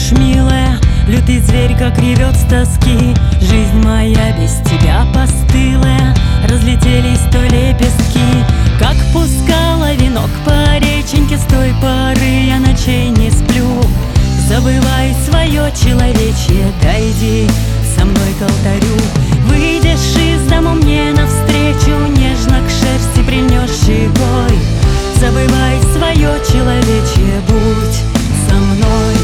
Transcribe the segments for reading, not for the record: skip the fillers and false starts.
плачешь, милая, лютый зверь, как ревет с тоски. Жизнь моя без тебя постылая, разлетелись то лепестки. Как пускала венок по реченьке, с той поры я ночей не сплю. Забывай свое человечье, дойди со мной к алтарю. Выйдешь из дома мне навстречу, нежно к шерсти прильнешь щекой. Забывай свое человечье, будь со мной.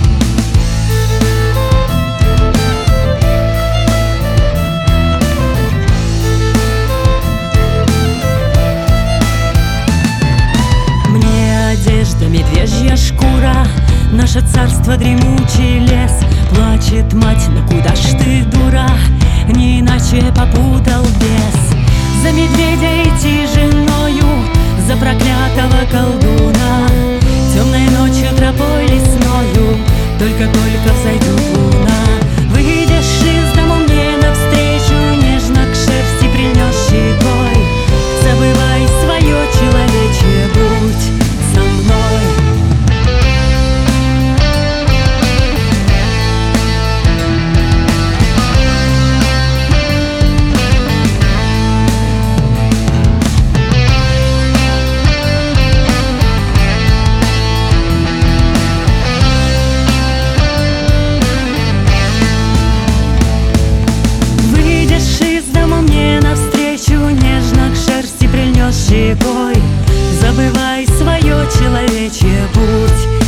Мне одежда медвежья шкура, наше царство дремучий лес. Плачет мать, ну куда ж ты, дура, не иначе попутал бес. За медведя идти женою, за проклятого колдуна. Темной ночью тропой лесною только-только взойдет луна. Выйдешь из дома мне навстречу, нежно к шерсти прильнешь щекой. Забывай свое человечье, будь со мной. Щекой, забывай свое человечье, будь